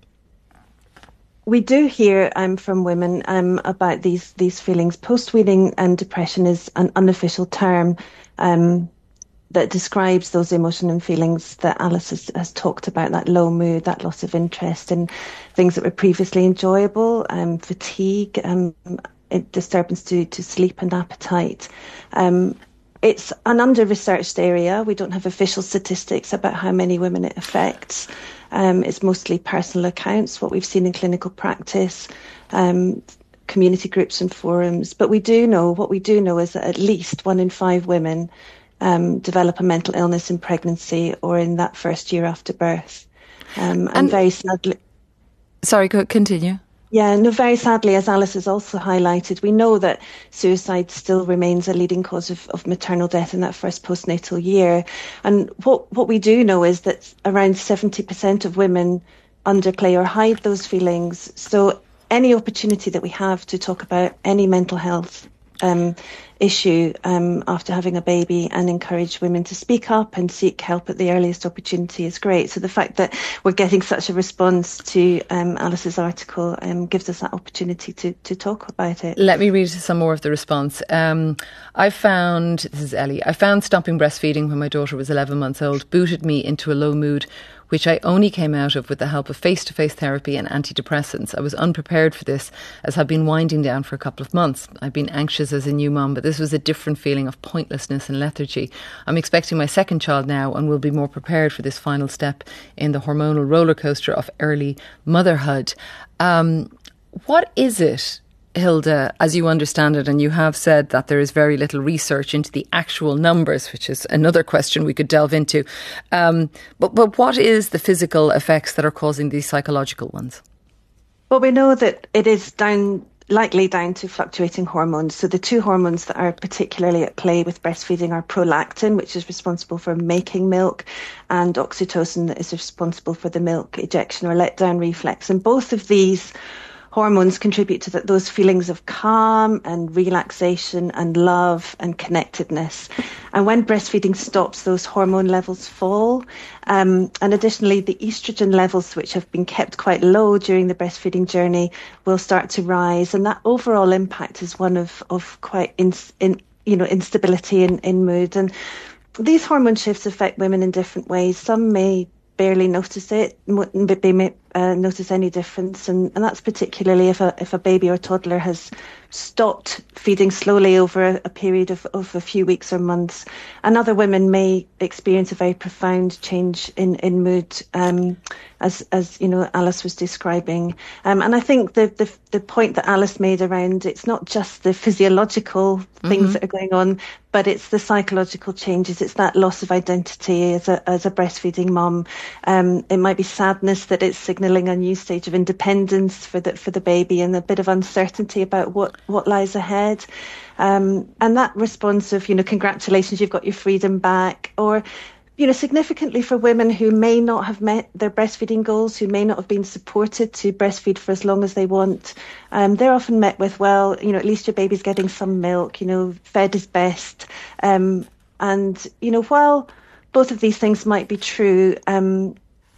we do hear um, from women um, about these these feelings. Post-weaning and depression is an unofficial term um, that describes those emotions and feelings that Alice has, has talked about, that low mood, that loss of interest in things that were previously enjoyable, um, fatigue, um, disturbance to, to sleep and appetite. Um, it's an under-researched area. We don't have official statistics about how many women it affects. Um, it's mostly personal accounts, what we've seen in clinical practice, um, community groups and forums. But we do know, what we do know is that at least one in five women um, develop a mental illness in pregnancy or in that first year after birth. Um, and, and very sadly... Sorry, continue. Yeah, no, very sadly, as Alice has also highlighted, we know that suicide still remains a leading cause of, of maternal death in that first postnatal year. And what, what we do know is that around seventy percent of women underplay or hide those feelings. So any opportunity that we have to talk about any mental health um, issue um, after having a baby and encourage women to speak up and seek help at the earliest opportunity is great. So the fact that we're getting such a response to um, Alice's article um, gives us that opportunity to, to talk about it. Let me read some more of the response. Um, I found, this is Ellie, I found stopping breastfeeding when my daughter was eleven months old booted me into a low mood, which I only came out of with the help of face-to-face therapy and antidepressants. I was unprepared for this, as I've been winding down for a couple of months. I've been anxious as a new mum, but this was a different feeling of pointlessness and lethargy. I'm expecting my second child now and will be more prepared for this final step in the hormonal roller coaster of early motherhood. Um, what is it, Hilda, as you understand it, and you have said that there is very little research into the actual numbers, which is another question we could delve into. Um, but, but what is the physical effects that are causing these psychological ones? Well, we know that it is down, likely down to fluctuating hormones. So the two hormones that are particularly at play with breastfeeding are prolactin, which is responsible for making milk, and oxytocin, that is responsible for the milk ejection or letdown reflex. And both of these hormones contribute to the, those feelings of calm and relaxation and love and connectedness. And when breastfeeding stops, those hormone levels fall. Um, and additionally, the estrogen levels, which have been kept quite low during the breastfeeding journey, will start to rise. And that overall impact is one of, of quite in, in, you know, instability in, in mood. And these hormone shifts affect women in different ways. Some may barely notice it, but they may uh, notice any difference, and, and that's particularly if a if a baby or toddler has stopped feeding slowly over a, a period of, of a few weeks or months. And other women may experience a very profound change in in mood, um, as as you know Alice was describing. Um, and I think the, the the point that Alice made around it's not just the physiological things mm-hmm. that are going on, but it's the psychological changes. It's that loss of identity as a as a breastfeeding mum. Um, it might be sadness that it's signalling a new stage of independence for the for the baby, and a bit of uncertainty about what, what lies ahead. Um, and that response of, you know, congratulations, you've got your freedom back, or, you know, significantly for women who may not have met their breastfeeding goals, who may not have been supported to breastfeed for as long as they want, um, they're often met with, well, you know, at least your baby's getting some milk, you know, fed is best. Um, and, you know, while both of these things might be true, um,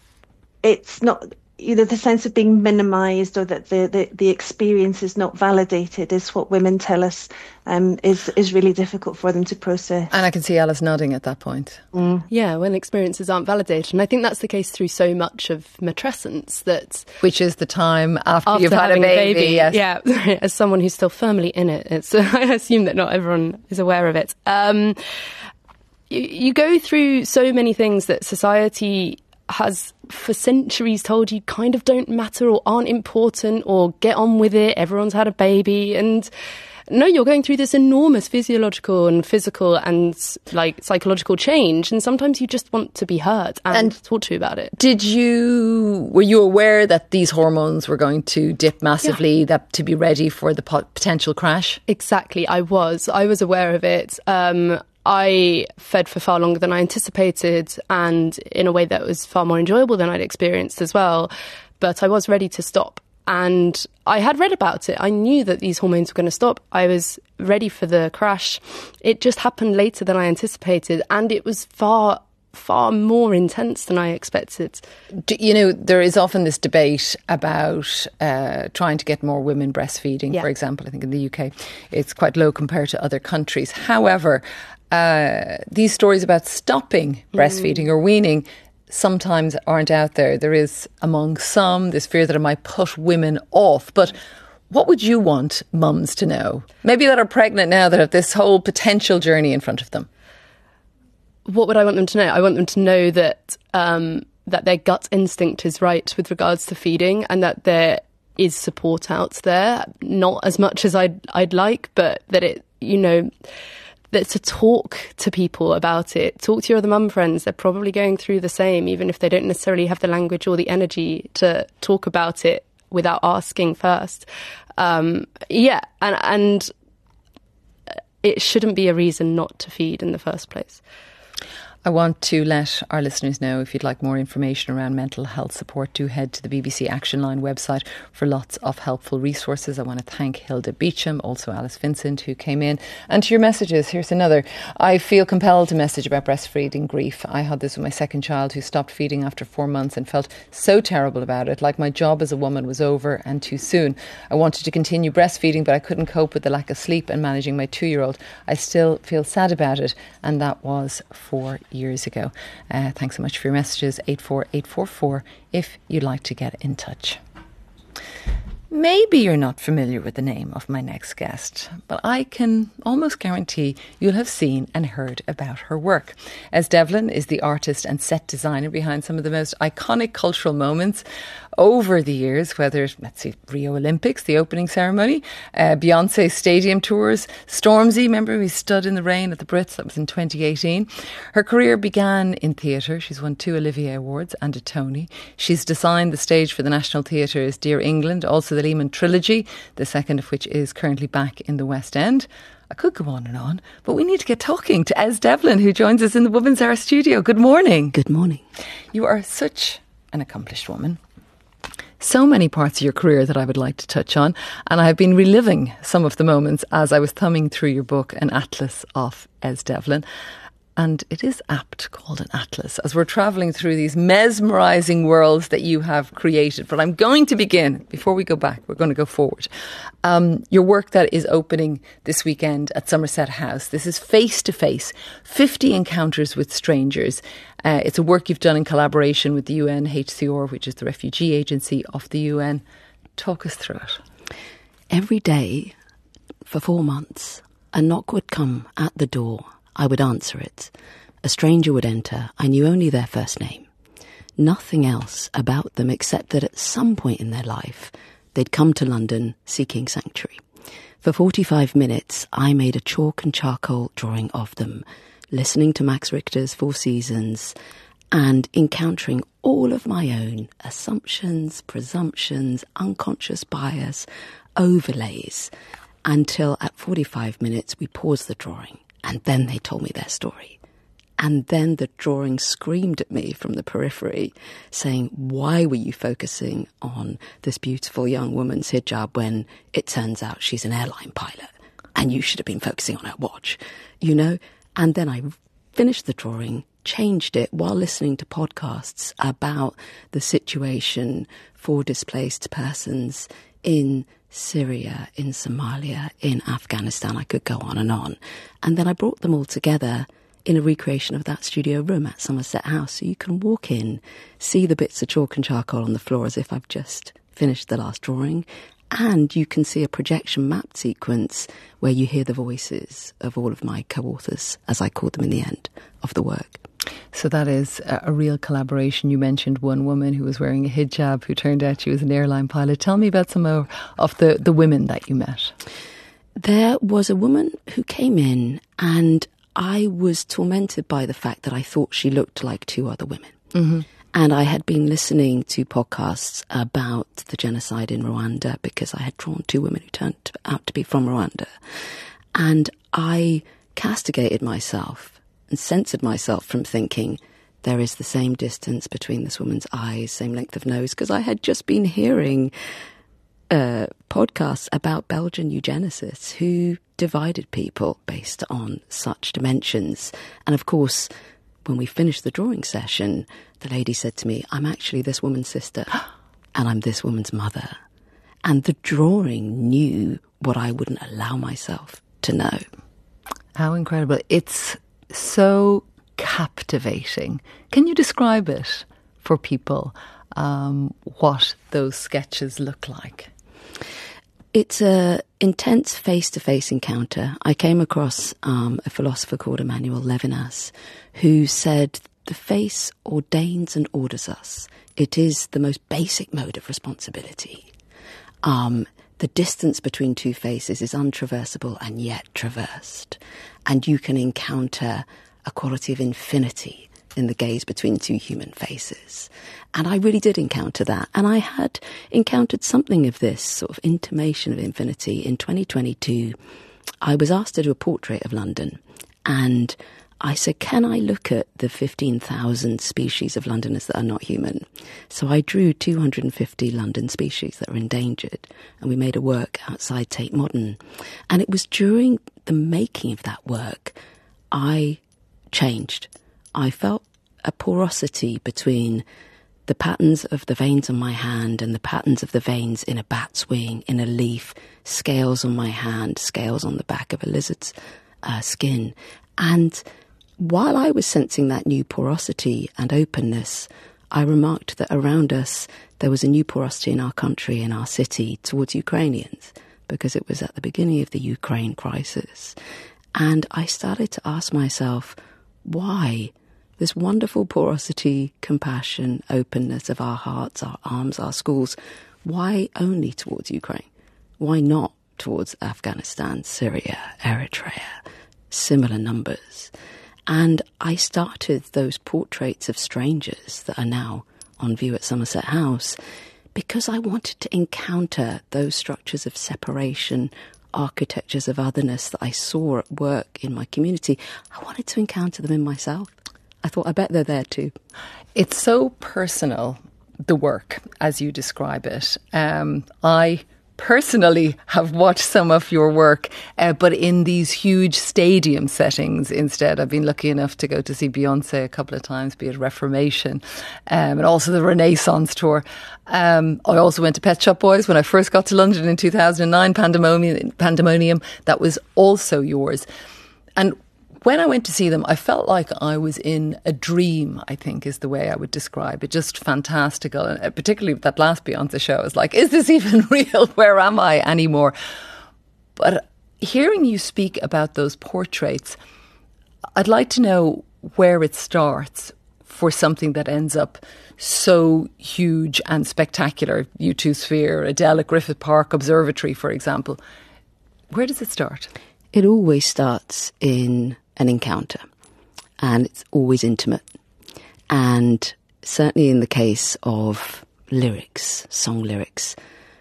it's not, you know, the sense of being minimised or that the, the, the experience is not validated is what women tell us um, is, is really difficult for them to process. And I can see Alice nodding at that point. Mm. Yeah, when experiences aren't validated. And I think that's the case through so much of matrescence. That, Which is the time after, after you've had a baby. a baby. Yes. Yeah, as someone who's still firmly in it, it's, I assume that not everyone is aware of it. Um, you, you go through so many things that society has for centuries told you kind of don't matter or aren't important or get on with it, everyone's had a baby, and no, you're going through this enormous physiological and physical and like psychological change, and sometimes you just want to be heard and, and talk to you about it. Did you, were you aware that these hormones were going to dip massively, yeah. that to be ready for the pot- potential crash? Exactly, I was. I was aware of it. Um, I fed for far longer than I anticipated, and in a way that was far more enjoyable than I'd experienced as well. But I was ready to stop. And I had read about it. I knew that these hormones were going to stop. I was ready for the crash. It just happened later than I anticipated, and it was far, far more intense than I expected. Do, you know, there is often this debate about uh, trying to get more women breastfeeding, yeah. for example. I think in the U K it's quite low compared to other countries. However, uh, these stories about stopping breastfeeding mm. or weaning sometimes aren't out there. There is among some this fear that it might put women off. But what would you want mums to know? Maybe that are pregnant now, that have this whole potential journey in front of them. What would I want them to know? I want them to know that um, that their gut instinct is right with regards to feeding, and that there is support out there. Not as much as I'd I'd like, but that it, you know, that to talk to people about it, talk to your other mum friends. They're probably going through the same, even if they don't necessarily have the language or the energy to talk about it without asking first. Um, yeah, and, and it shouldn't be a reason not to feed in the first place. I want to let our listeners know, if you'd like more information around mental health support, do head to the B B C Action Line website for lots of helpful resources. I want to thank Hilda Beecham, also Alice Vincent, who came in. And to your messages, here's another. I feel compelled to message about breastfeeding grief. I had this with my second child, who stopped feeding after four months and felt so terrible about it, like my job as a woman was over and too soon. I wanted to continue breastfeeding, but I couldn't cope with the lack of sleep and managing my two-year-old. I still feel sad about it, and that was four years ago. Uh, thanks so much for your messages. eight four eight four four if you'd like to get in touch. Maybe you're not familiar with the name of my next guest, but I can almost guarantee you'll have seen and heard about her work. Es Devlin is the artist and set designer behind some of the most iconic cultural moments over the years, whether, let's see, Rio Olympics, the opening ceremony, uh, Beyonce stadium tours, Stormzy, remember we stood in the rain at the Brits, that was in twenty eighteen. Her career began in theatre. She's won two Olivier Awards and a Tony. She's designed the stage for the National Theatre's Dear England, also the Lehman Trilogy, the second of which is currently back in the West End. I could go on and on, but we need to get talking to Es Devlin, who joins us in the Woman's Hour studio. Good morning. Good morning. You are such an accomplished woman. So many parts of your career that I would like to touch on, and I have been reliving some of the moments as I was thumbing through your book, An Atlas of Es Devlin. And it is apt called an atlas, as we're travelling through these mesmerising worlds that you have created. But I'm going to begin, before we go back, we're going to go forward. Um, your work that is opening this weekend at Somerset House. This is face-to-face, fifty encounters with strangers. Uh, it's a work you've done in collaboration with the U N H C R, which is the refugee agency of the U N. Talk us through it. Every day, for four months, a knock would come at the door. I would answer it. A stranger would enter. I knew only their first name. Nothing else about them except that at some point in their life, they'd come to London seeking sanctuary. For forty-five minutes, I made a chalk and charcoal drawing of them, listening to Max Richter's Four Seasons and encountering all of my own assumptions, presumptions, unconscious bias, overlays, until at forty-five minutes we paused the drawing. And then they told me their story. And then the drawing screamed at me from the periphery, saying, why were you focusing on this beautiful young woman's hijab when it turns out she's an airline pilot and you should have been focusing on her watch, you know? And then I finished the drawing, changed it while listening to podcasts about the situation for displaced persons in Syria, in Somalia, in Afghanistan. I could go on and on. And then I brought them all together in a recreation of that studio room at Somerset House. So you can walk in, see the bits of chalk and charcoal on the floor as if I've just finished the last drawing. And you can see a projection mapped sequence where you hear the voices of all of my co-authors, as I called them in the end of the work. So that is a, a real collaboration. You mentioned one woman who was wearing a hijab who turned out she was an airline pilot. Tell me about some of, of the, the women that you met. There was a woman who came in, and I was tormented by the fact that I thought she looked like two other women. Mm-hmm. And I had been listening to podcasts about the genocide in Rwanda because I had drawn two women who turned out to be from Rwanda. And I castigated myself and censored myself from thinking there is the same distance between this woman's eyes, same length of nose, because I had just been hearing uh, podcasts about Belgian eugenicists who divided people based on such dimensions. And of course, when we finished the drawing session, the lady said to me, I'm actually this woman's sister and I'm this woman's mother. And the drawing knew what I wouldn't allow myself to know. How incredible. It's so captivating. Can you describe it for people, um, what those sketches look like? It's an intense face-to-face encounter. I came across um, a philosopher called Emmanuel Levinas, who said, the face ordains and orders us. It is the most basic mode of responsibility. Um, the distance between two faces is untraversable and yet traversed. And you can encounter a quality of infinity in the gaze between two human faces. And I really did encounter that. And I had encountered something of this sort of intimation of infinity in twenty twenty-two. I was asked to do a portrait of London. And I said, can I look at the fifteen thousand species of Londoners that are not human? So I drew two hundred fifty London species that are endangered. And we made a work outside Tate Modern. And it was during the making of that work, I changed. I felt a porosity between the patterns of the veins on my hand and the patterns of the veins in a bat's wing, in a leaf, scales on my hand, scales on the back of a lizard's uh, skin. And while I was sensing that new porosity and openness, I remarked that around us there was a new porosity in our country, in our city, towards Ukrainians, because it was at the beginning of the Ukraine crisis. And I started to ask myself, why this wonderful porosity, compassion, openness of our hearts, our arms, our schools, why only towards Ukraine? Why not towards Afghanistan, Syria, Eritrea, similar numbers? And I started those portraits of strangers that are now on view at Somerset House because I wanted to encounter those structures of separation, architectures of otherness that I saw at work in my community. I wanted to encounter them in myself. I thought, I bet they're there too. It's so personal, the work, as you describe it. Um, I personally have watched some of your work, uh, but in these huge stadium settings instead. I've been lucky enough to go to see Beyonce a couple of times, be it Reformation, um, and also the Renaissance tour. Um, I also went to Pet Shop Boys when I first got to London in two thousand nine, Pandemonium, Pandemonium. That was also yours. And when I went to see them, I felt like I was in a dream, I think is the way I would describe it. Just fantastical. And particularly with that last Beyonce show, I was like, is this even real? Where am I anymore? But hearing you speak about those portraits, I'd like to know where it starts for something that ends up so huge and spectacular. U two Sphere, Adele at Griffith Park Observatory, for example. Where does it start? It always starts in an encounter, and it's always intimate. And certainly in the case of lyrics, song lyrics,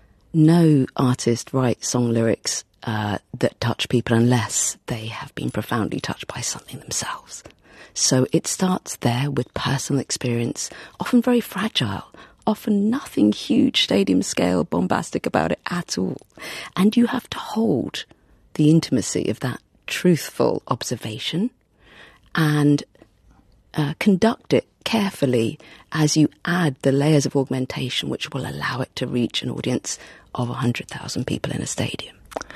no artist writes song lyrics uh, that touch people unless they have been profoundly touched by something themselves. So it starts there with personal experience, often very fragile, often nothing huge, stadium scale, bombastic about it at all. And you have to hold the intimacy of that truthful observation and uh, conduct it carefully as you add the layers of augmentation which will allow it to reach an audience of one hundred thousand people in a stadium.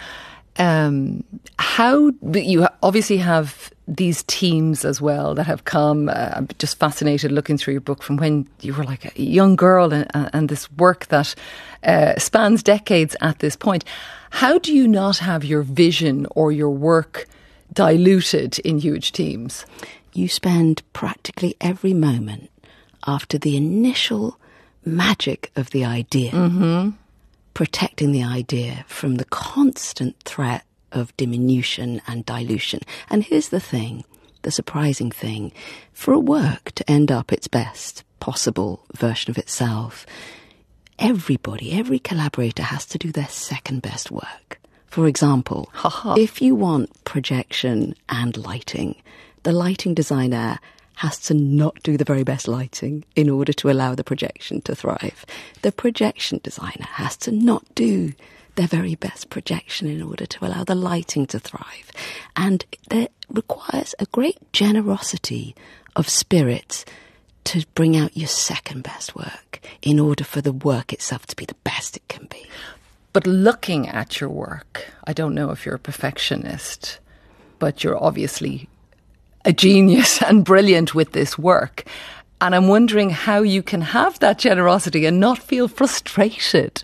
Um, how you obviously have these teams as well that have come. Uh, I'm just fascinated looking through your book from when you were like a young girl and, and this work that uh, spans decades at this point. How do you not have your vision or your work diluted in huge teams? you spend practically every moment after the initial magic of the idea, mm-hmm. protecting the idea from the constant threat of diminution and dilution. And here's the thing, the surprising thing, for a work to end up its best possible version of itself, everybody, every collaborator has to do their second best work. For example, if you want projection and lighting, the lighting designer has to not do the very best lighting in order to allow the projection to thrive. The projection designer has to not do their very best projection in order to allow the lighting to thrive. And there requires a great generosity of spirit to bring out your second best work in order for the work itself to be the best it can be. But looking at your work, I don't know if you're a perfectionist, but you're obviously a genius and brilliant with this work. And I'm wondering how you can have that generosity and not feel frustrated.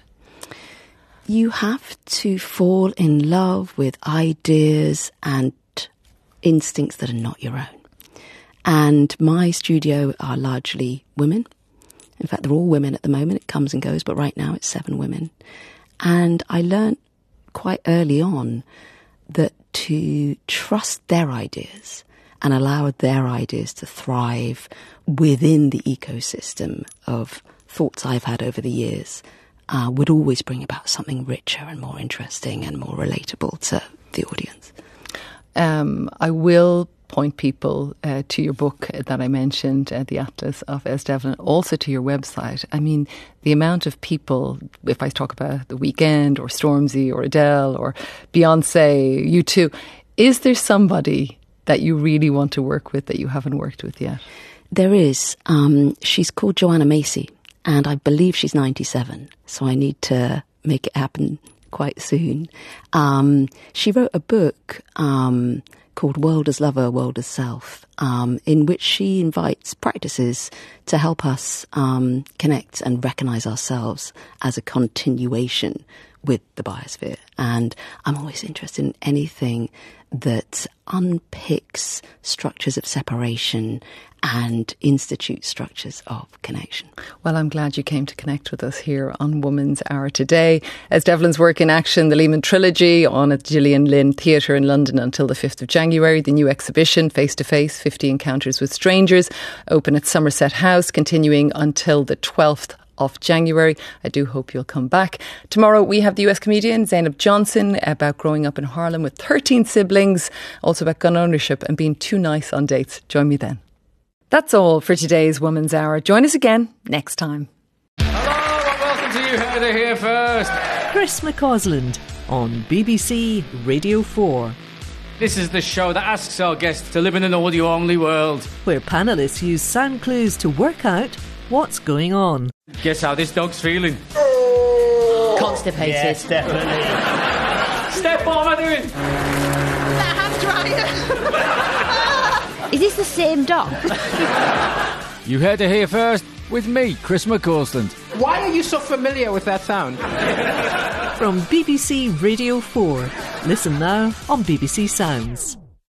You have to fall in love with ideas and instincts that are not your own. And my studio are largely women. In fact, they're all women at the moment. It comes and goes, but right now it's seven women. And I learned quite early on that to trust their ideas and allow their ideas to thrive within the ecosystem of thoughts I've had over the years uh, would always bring about something richer and more interesting and more relatable to the audience. Um, I will point people uh, to your book that I mentioned, uh, The Atlas of Es Devlin, also to your website. I mean, the amount of people, if I talk about The Weeknd or Stormzy or Adele or Beyonce, U two, is there somebody that you really want to work with that you haven't worked with yet? There is. Um, she's called Joanna Macy, and I believe she's ninety-seven, so I need to make it happen quite soon. Um, she wrote a book um, called World as Lover, World as Self, um, in which she invites practices to help us um, connect and recognise ourselves as a continuation with the biosphere. And I'm always interested in anything that unpicks structures of separation and institute structures of connection. Well, I'm glad you came to connect with us here on Woman's Hour today. Es Devlin's work in action, the Lehman Trilogy, on at Gillian Lynn Theatre in London until the fifth of January. The new exhibition, Face to Face, fifty Encounters with Strangers, open at Somerset House, continuing until the twelfth of January. I do hope you'll come back. Tomorrow we have the U S comedian Zainab Johnson about growing up in Harlem with thirteen siblings, also about gun ownership and being too nice on dates. Join me then. That's all for today's Woman's Hour. Join us again next time. Hello and welcome to You Heard It Here First. Chris McCausland on B B C Radio four. This is the show that asks our guests to live in an audio-only world, where panellists use sound clues to work out what's going on. Guess how this dog's feeling? Oh. Constipated. Yes, definitely. Steph, what am I doing? That hand dryer. Is this the same dog? You Heard It Here First with me, Chris McCausland. Why are you so familiar with that sound? From B B C Radio four. Listen now on B B C Sounds.